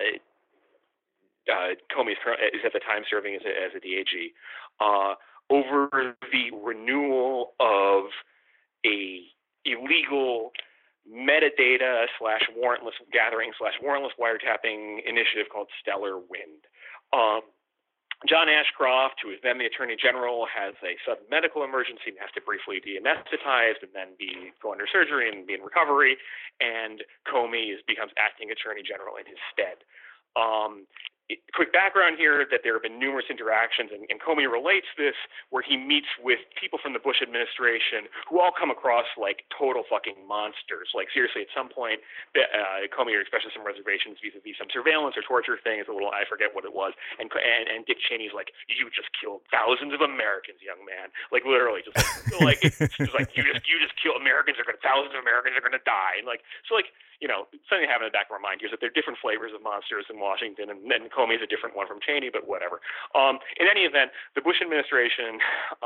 Comey is at the time serving as a DAG over the renewal of a illegal metadata / warrantless gathering / warrantless wiretapping initiative called Stellar Wind. John Ashcroft, who is then the Attorney General, has a sudden medical emergency and has to briefly be anesthetized and then go under surgery and be in recovery, and Comey becomes acting Attorney General in his stead. Quick background here that there have been numerous interactions, and Comey relates this, where he meets with people from the Bush administration who all come across like total fucking monsters. Like seriously, at some point, Comey expresses some reservations vis-a-vis some surveillance or torture thing. It's a little, I forget what it was. And Dick Cheney's like, "You just killed thousands of Americans, young man." Like literally, just like it's just like you just kill Americans. Thousands of Americans are going to die. And like so, like. You know, something I have in the back of our mind here is that there are different flavors of monsters in Washington, and Comey's a different one from Cheney, but whatever. In any event, the Bush administration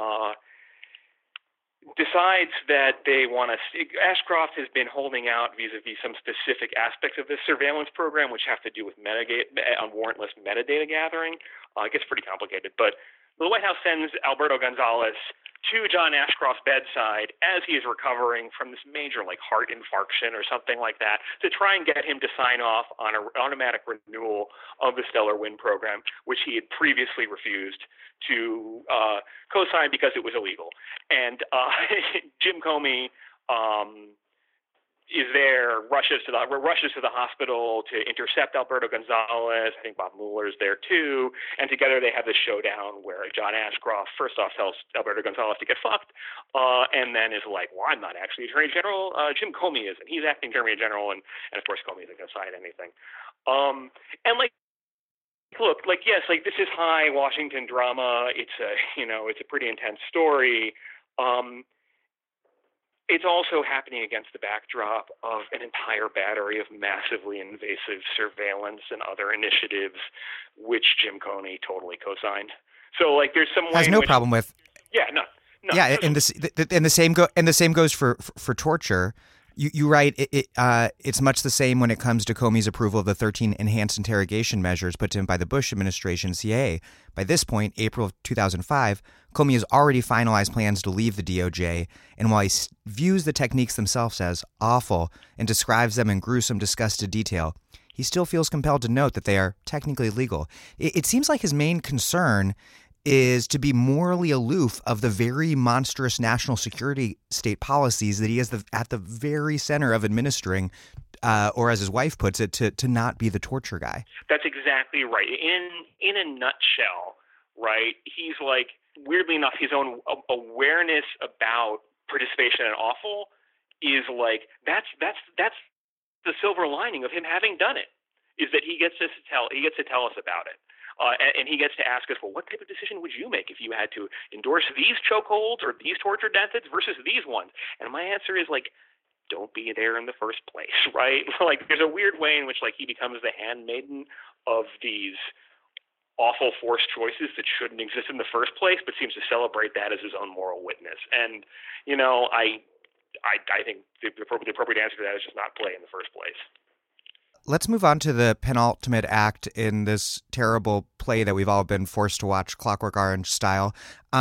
decides that they want to – Ashcroft has been holding out vis-a-vis some specific aspects of this surveillance program, which have to do with warrantless metadata gathering. It gets pretty complicated, but the White House sends Alberto Gonzales to John Ashcroft's bedside as he is recovering from this major like heart infarction or something like that to try and get him to sign off on an automatic renewal of the Stellar Wind program, which he had previously refused to co-sign because it was illegal. And Jim Comey is there, rushes to the hospital to intercept Alberto Gonzales. I think Bob Mueller's there too. And together they have this showdown where John Ashcroft first off tells Alberto Gonzales to get fucked, and then is like, well, I'm not actually Attorney General. Jim Comey is, and he's acting Attorney General, and of course Comey isn't going to sign anything. And like, look, like yes, like this is high Washington drama. It's a pretty intense story. It's also happening against the backdrop of an entire battery of massively invasive surveillance and other initiatives, which Jim Comey totally co-signed. So, like, there's some way has no problem with. Yeah, no. Yeah, and the same goes for torture. You write it's much the same when it comes to Comey's approval of the 13 enhanced interrogation measures put to him by the Bush administration CIA. By this point, April of 2005, Comey has already finalized plans to leave the DOJ, and while he views the techniques themselves as awful and describes them in gruesome, disgusted detail, he still feels compelled to note that they are technically legal. It seems like his main concern is to be morally aloof of the very monstrous national security state policies that he is at the very center of administering, or as his wife puts it, to not be the torture guy. That's exactly right. In a nutshell, right, he's like, weirdly enough, his own awareness about participation in awful is like, that's the silver lining of him having done it, is that he gets to tell us about it. And he gets to ask us, well, what type of decision would you make if you had to endorse these chokeholds or these torture methods versus these ones? And my answer is like, don't be there in the first place, right? Like, there's a weird way in which like he becomes the handmaiden of these awful forced choices that shouldn't exist in the first place, but seems to celebrate that as his own moral witness. And I think the appropriate answer to that is just not play in the first place. Let's move on to the penultimate act in this terrible play that we've all been forced to watch, Clockwork Orange style.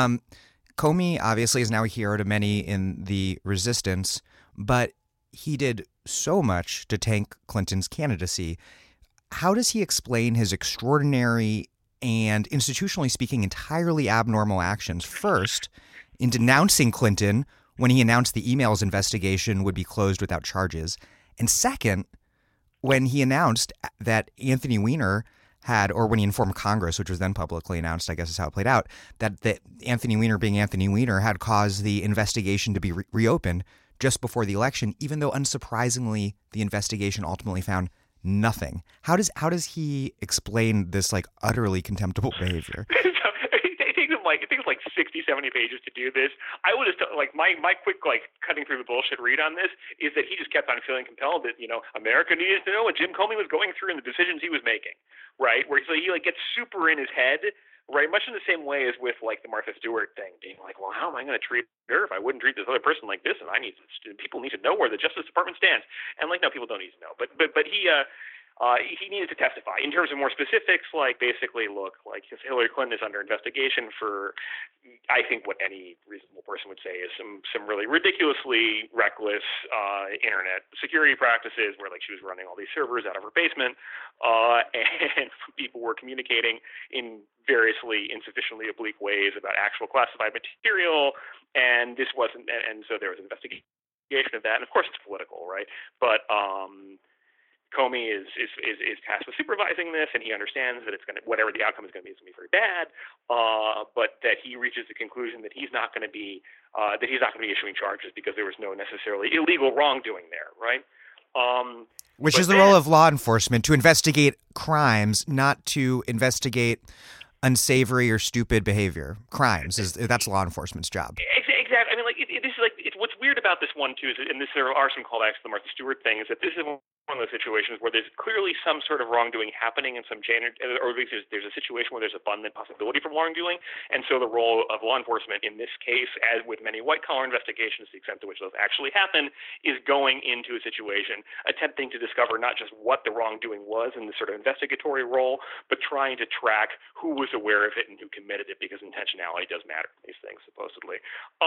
Comey obviously is now a hero to many in the resistance, but he did so much to tank Clinton's candidacy. How does he explain his extraordinary and, institutionally speaking, entirely abnormal actions? First, in denouncing Clinton when he announced the emails investigation would be closed without charges. And second, when he announced that Anthony Weiner had, or when he informed Congress, which was then publicly announced, I guess is how it played out, that Anthony Weiner, being Anthony Weiner, had caused the investigation to be reopened just before the election, even though unsurprisingly the investigation ultimately found nothing. How does he explain this like utterly contemptible behavior? It takes like 60, 70 pages to do this. I would just like my quick like cutting through the bullshit read on this is that he just kept on feeling compelled that America needed to know what Jim Comey was going through and the decisions he was making, right? Where he like gets super in his head, right? Much in the same way as with like the Martha Stewart thing, being like, well, how am I going to treat her if I wouldn't treat this other person like this? And people need to know where the Justice Department stands. And like, no, people don't need to know. But he needed to testify. In terms of more specifics, like basically, look, like Hillary Clinton is under investigation for, I think what any reasonable person would say is some really ridiculously reckless internet security practices, where like she was running all these servers out of her basement, and people were communicating in variously insufficiently oblique ways about actual classified material, and this wasn't, and so there was an investigation of that, and of course it's political, right? But Comey is tasked with supervising this, and he understands that it's going to, whatever the outcome is going to be, it's going to be very bad. But that he reaches the conclusion that he's not going to be issuing charges because there was no necessarily illegal wrongdoing there, right? Which is the role of law enforcement, to investigate crimes, not to investigate unsavory or stupid behavior. Crimes that's law enforcement's job. Exactly. I mean, like this is like what's weird about this one too is, and there are some callbacks to the Martha Stewart thing, is that this is one of those situations where there's clearly some sort of wrongdoing happening in some chain, or at least there's a situation where there's abundant possibility for wrongdoing, and so the role of law enforcement in this case, as with many white-collar investigations, the extent to which those actually happen, is going into a situation, attempting to discover not just what the wrongdoing was in the sort of investigatory role, but trying to track who was aware of it and who committed it, because intentionality does matter in these things, supposedly.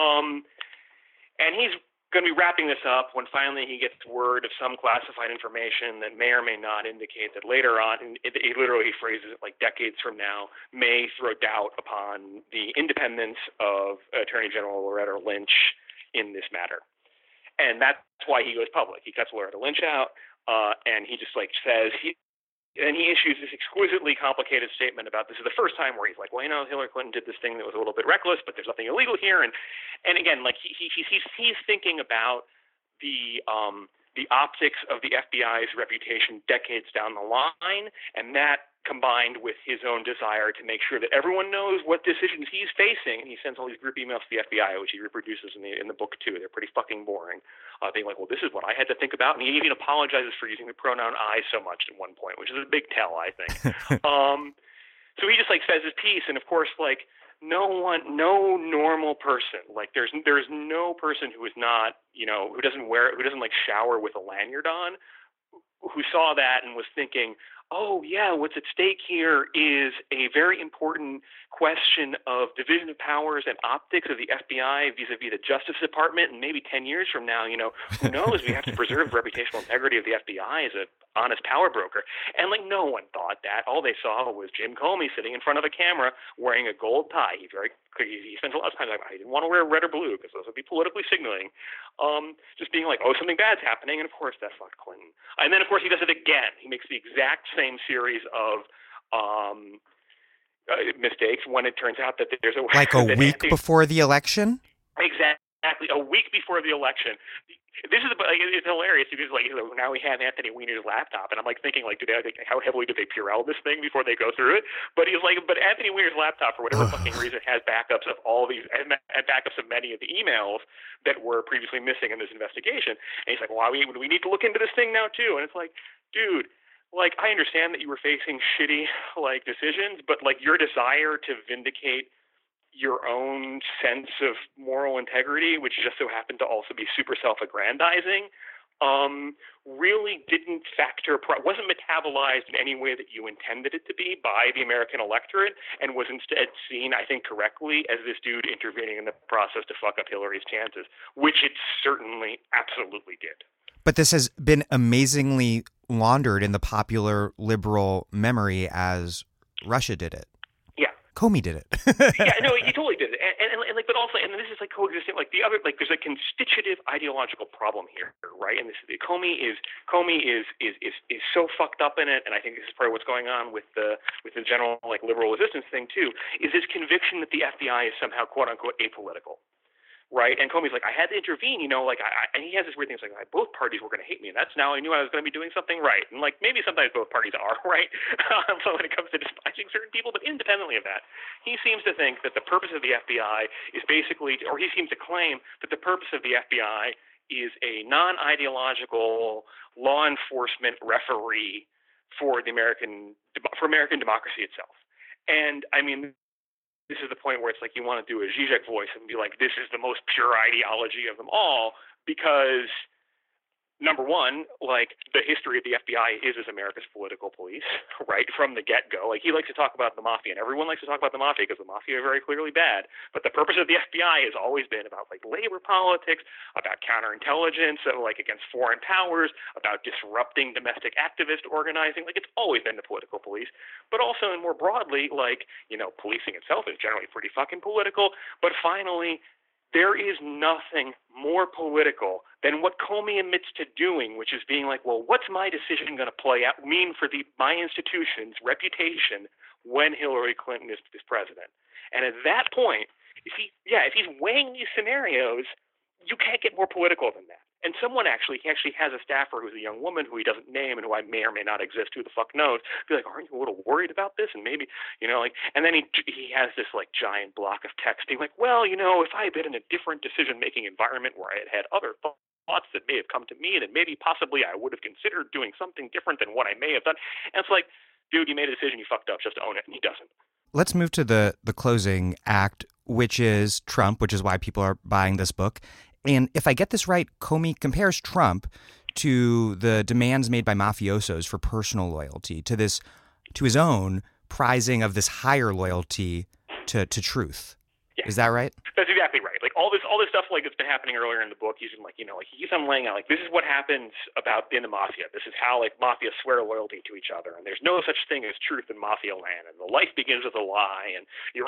And he's going to be wrapping this up when finally he gets word of some classified information that may or may not indicate that later on, and he literally phrases it like decades from now, may throw doubt upon the independence of Attorney General Loretta Lynch in this matter. And that's why he goes public. He cuts Loretta Lynch out, and he just like says, and he issues this exquisitely complicated statement about this is the first time where he's like, well, Hillary Clinton did this thing that was a little bit reckless, but there's nothing illegal here. And again, like he's thinking about the optics of the FBI's reputation decades down the line, and that combined with his own desire to make sure that everyone knows what decisions he's facing. And he sends all these group emails to the FBI, which he reproduces in the book too. They're pretty fucking boring. Being like, well, this is what I had to think about. And he even apologizes for using the pronoun I so much at one point, which is a big tell, I think. So he just like says his piece. And of course, like no normal person, like there's no person who is not, who doesn't like shower with a lanyard on, who saw that and was thinking, oh yeah, what's at stake here is a very important question of division of powers and optics of the FBI vis-a-vis the Justice Department, and maybe 10 years from now, who knows? We have to preserve the reputational integrity of the FBI as an honest power broker. And like no one thought that. All they saw was Jim Comey sitting in front of a camera wearing a gold tie. He spent a lot of time like, I didn't want to wear red or blue because those would be politically signaling. Just being like, oh, something bad's happening, and of course that fucked Clinton. And then of course he does it again. He makes the exact same series of mistakes when it turns out that there's a like a week before the election. Exactly, a week before the election. This is it's hilarious because now we have Anthony Weiner's laptop, and I'm like thinking how heavily do they Purell this thing before they go through it? But he's like, but Anthony Weiner's laptop for whatever fucking reason has backups of all these and backups of many of the emails that were previously missing in this investigation. And he's like, well, we need to look into this thing now too. And it's like, dude. Like, I understand that you were facing shitty, decisions, but, your desire to vindicate your own sense of moral integrity, which just so happened to also be super self-aggrandizing, really wasn't metabolized in any way that you intended it to be by the American electorate, and was instead seen, I think correctly, as this dude intervening in the process to fuck up Hillary's chances, which it certainly absolutely did. But this has been amazingly laundered in the popular liberal memory as Russia did it. Yeah. Comey did it. Yeah, no, he totally did it. And but also, and this is coexisting, the other, there's a constitutive ideological problem here, right? And Comey is so fucked up in it, and I think this is part of what's going on with the general, liberal resistance thing too, is this conviction that the FBI is somehow, quote unquote, apolitical. Right, and Comey's like, I had to intervene, and he has this weird thing. It's like, both parties were going to hate me, and that's now I knew I was going to be doing something right. And maybe sometimes both parties are right. So when it comes to despising certain people, but independently of that, he seems to think that the purpose of the FBI is basically, or he seems to claim that the purpose of the FBI is a non-ideological law enforcement referee for American democracy itself. And I mean. This is the point where it's like you want to do a Zizek voice and be like, this is the most pure ideology of them all, because number one, the history of the FBI is as America's political police, right, from the get-go. He likes to talk about the mafia, and everyone likes to talk about the mafia because the mafia are very clearly bad. But the purpose of the FBI has always been about labor politics, about counterintelligence, against foreign powers, about disrupting domestic activist organizing. It's always been the political police. But also, and more broadly, policing itself is generally pretty fucking political. But finally, there is nothing more political than what Comey admits to doing, which is being like, well, what's my decision going to mean for my institution's reputation when Hillary Clinton is president? And at that point, if he's weighing these scenarios, you can't get more political than that. And he actually has a staffer who's a young woman who he doesn't name and who may or may not exist, who the fuck knows, be like, aren't you a little worried about this? And maybe, and then he has this giant block of text being like, well, if I had been in a different decision-making environment where I had other thoughts that may have come to me, and maybe possibly I would have considered doing something different than what I may have done. And it's like, dude, you made a decision, you fucked up, just own it. And he doesn't. Let's move to the closing act, which is Trump, which is why people are buying this book. And if I get this right, Comey compares Trump to the demands made by mafiosos for personal loyalty, to his own prizing of this higher loyalty to truth. Yeah. Is that right? That's exactly right. All this stuff that's been happening earlier in the book, he's been he keeps on laying out this is what happens in the mafia. This is how mafia swear loyalty to each other, and there's no such thing as truth in mafia land, and the life begins with a lie, and the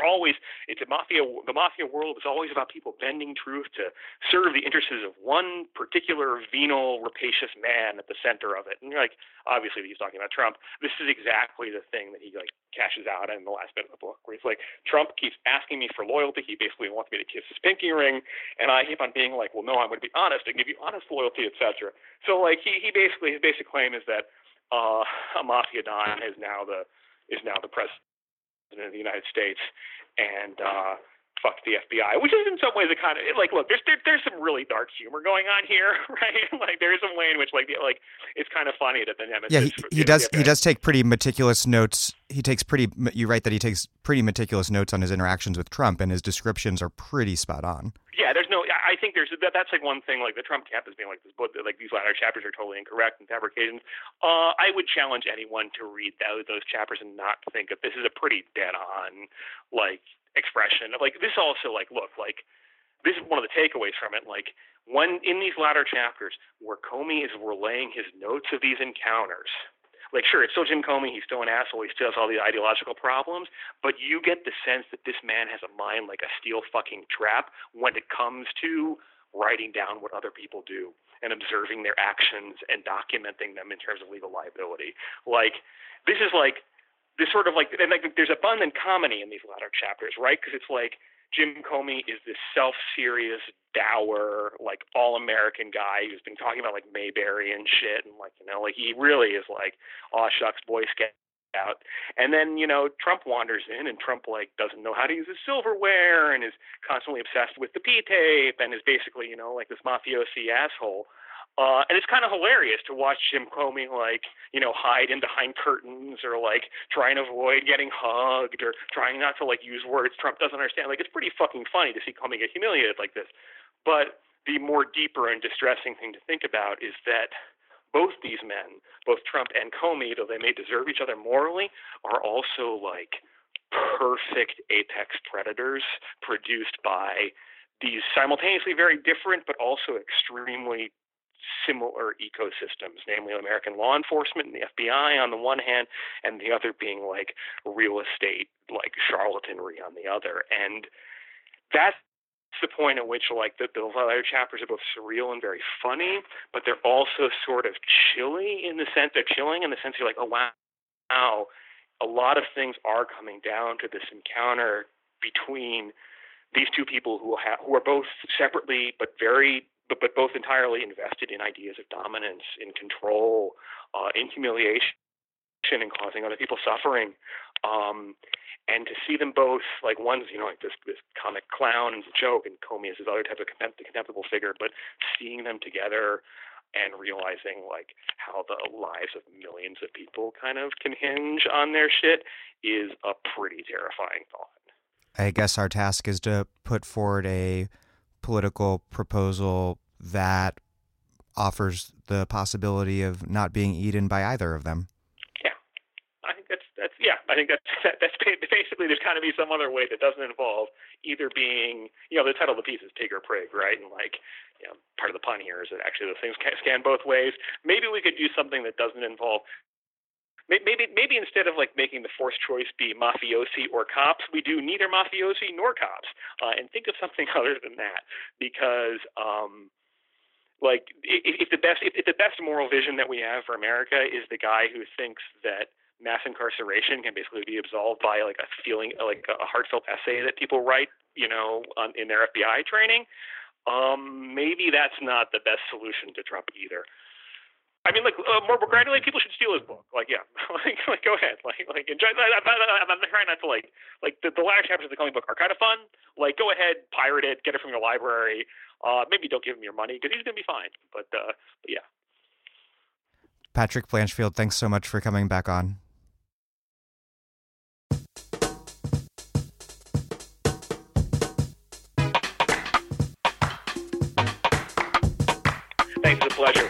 mafia world is always about people bending truth to serve the interests of one particular venal, rapacious man at the center of it. And you're obviously he's talking about Trump. This is exactly the thing that he cashes out in the last bit of the book, where he's like, Trump keeps asking me for loyalty. He basically wants me to kiss his pinky ring, and I keep on being like, well, no, I'm going to be honest and give you honest loyalty, etc. So he basically, his basic claim is that a mafia don is now the president of the United States, and fuck the FBI, which is in some ways a kind of like, look, there's some really dark humor going on here, right? Like there is some way in which like it's kind of funny that the nemesis. Yeah, he does take pretty meticulous notes. You write that he takes pretty meticulous notes on his interactions with Trump, and his descriptions are pretty spot on. Yeah, I think that's like one thing, like the Trump camp is being like this book, like these latter chapters are totally incorrect and fabrications. I would challenge anyone to read those chapters and not think that this is a pretty dead on like expression of like this. Also, like look, like this is one of the takeaways from it. Like when in these latter chapters where Comey is relaying his notes of these encounters. Like, sure, it's still Jim Comey. He's still an asshole. He still has all the ideological problems. But you get the sense that this man has a mind like a steel fucking trap when it comes to writing down what other people do and observing their actions and documenting them in terms of legal liability. Like, this is like this sort of like, and like there's abundant comedy in these latter chapters, right? Because it's like Jim Comey is this self-serious, dour, like all-American guy who's been talking about like Mayberry and shit, and like like he really is like, aw shucks, Boy Scout. And then Trump wanders in, and Trump like doesn't know how to use his silverware, and is constantly obsessed with the P-tape, and is basically like this mafiosi asshole. And it's kind of hilarious to watch Jim Comey like hide in behind curtains or like try and avoid getting hugged or trying not to like use words Trump doesn't understand. Like it's pretty fucking funny to see Comey get humiliated like this. But the more deeper and distressing thing to think about is that both these men, both Trump and Comey, though they may deserve each other morally, are also like perfect apex predators produced by these simultaneously very different but also extremely similar ecosystems, namely American law enforcement and the FBI on the one hand, and the other being like real estate, like charlatanry on the other. And that's the point at which like the latter chapters are both surreal and very funny, but they're also sort of chilling in the sense you're like, oh wow, a lot of things are coming down to this encounter between these two people who are both separately but both entirely invested in ideas of dominance, in control, in humiliation, and causing other people suffering. And to see them both, like one's, like this comic clown and a joke, and Comey is this other type of contemptible figure, but seeing them together and realizing like how the lives of millions of people kind of can hinge on their shit is a pretty terrifying thought. I guess our task is to put forward a political proposal that offers the possibility of not being eaten by either of them. Yeah, I think that's basically there's kind of be some other way that doesn't involve either being, the title of the piece is Pig or Prig, right? And like, part of the pun here is that actually those things scan both ways. Maybe we could do something that doesn't involve. Maybe instead of like making the forced choice be mafiosi or cops, we do neither mafiosi nor cops, and think of something other than that. Because like if the best moral vision that we have for America is the guy who thinks that mass incarceration can basically be absolved by like a feeling, like a heartfelt essay that people write, in their FBI training, maybe that's not the best solution to Trump either. I mean, like, more gradually, people should steal his book. Like, yeah, like go ahead. Like enjoy. I'm trying not to like the latter chapters of the Comey book are kind of fun. Like, go ahead, pirate it, get it from your library. Maybe don't give him your money because he's gonna be fine. But yeah. Patrick Blanchfield, thanks so much for coming back on. Thanks, it's a pleasure.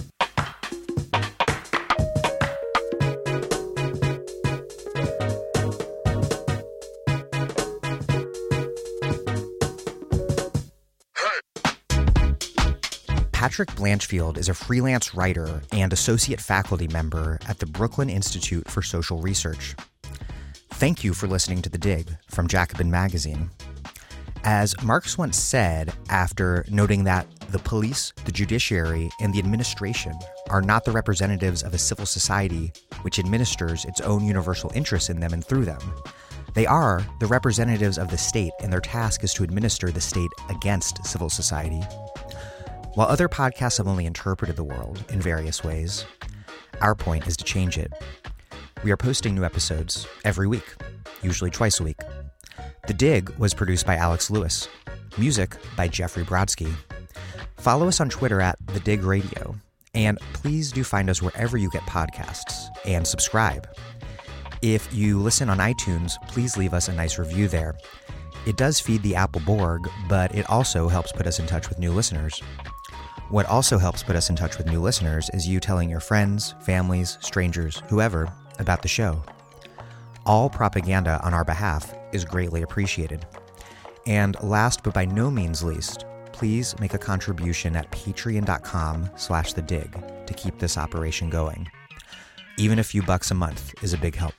Patrick Blanchfield is a freelance writer and associate faculty member at the Brooklyn Institute for Social Research. Thank you for listening to The Dig from Jacobin Magazine. As Marx once said, after noting that the police, the judiciary, and the administration are not the representatives of a civil society which administers its own universal interests in them and through them, they are the representatives of the state, and their task is to administer the state against civil society. While other podcasts have only interpreted the world in various ways, our point is to change it. We are posting new episodes every week, usually twice a week. The Dig was produced by Alex Lewis. Music by Jeffrey Brodsky. Follow us on Twitter at The Dig Radio. And please do find us wherever you get podcasts and subscribe. If you listen on iTunes, please leave us a nice review there. It does feed the Apple Borg, but it also helps put us in touch with new listeners. What also helps put us in touch with new listeners is you telling your friends, families, strangers, whoever, about the show. All propaganda on our behalf is greatly appreciated. And last but by no means least, please make a contribution at patreon.com/thedig to keep this operation going. Even a few bucks a month is a big help.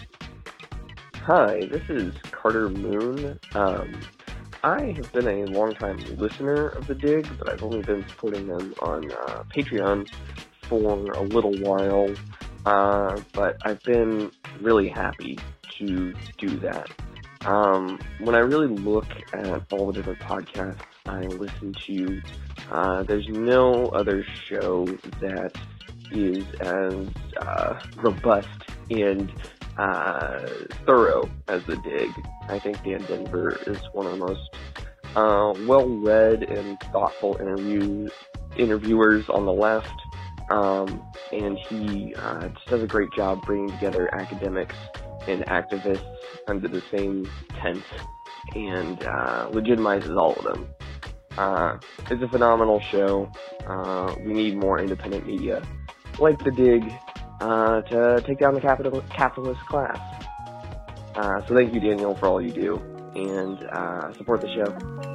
Hi, this is Carter Moon. I have been a longtime listener of The Dig, but I've only been supporting them on Patreon for a little while. But I've been really happy to do that. When I really look at all the different podcasts I listen to, there's no other show that is as robust and thorough as The Dig. I think Dan Denver is one of the most well-read and thoughtful interviewers on the left, and he just does a great job bringing together academics and activists under the same tent and legitimizes all of them. It's a phenomenal show. We need more independent media like The Dig to take down the capitalist class. So thank you, Daniel, for all you do, and support the show.